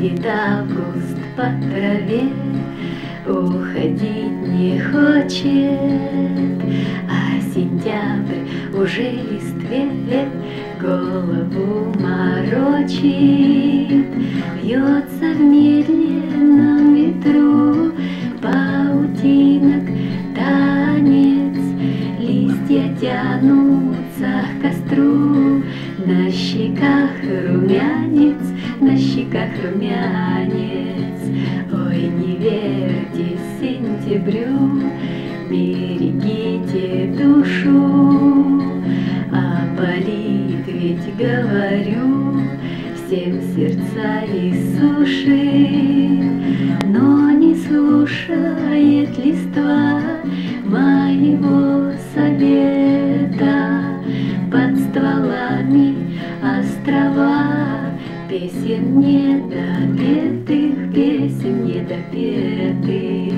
Едет август по траве, уходить не хочет, а сентябрь уже листве голову морочит. Вьется в медленном ветру паутинок танец, листья тянутся к костру, на щеках румянец, на щеках румянец. Ой, не верьте сентябрю, берегите душу, а болит ведь, говорю, всем сердца иссушит. Но не слушает листва моего совета, под стволами острова песен недопетых, песен недопетых.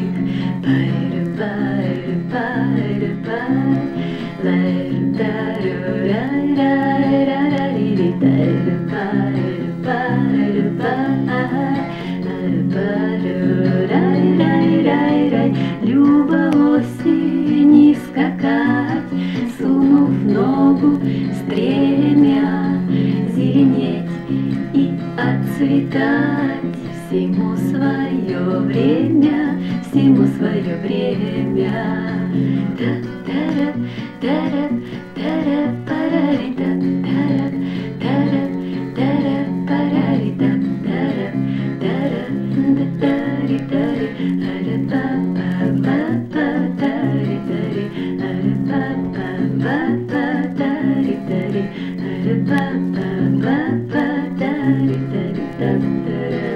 Люба осени скакать, сунув ногу стремя, зеленеть и отцветать. Всему свое время, всему свое время. Та-та-ра, та-ра, та-ра, парари-та, та-ра, та-ра, та-ра, парари-та, та-ра, та-ра, та-тари-тари, ара-па-па-па-па, тари-тари, ара-па-па-па-па, тари-тари, ара-па-па-па-па, тари-тари, та-та-ра.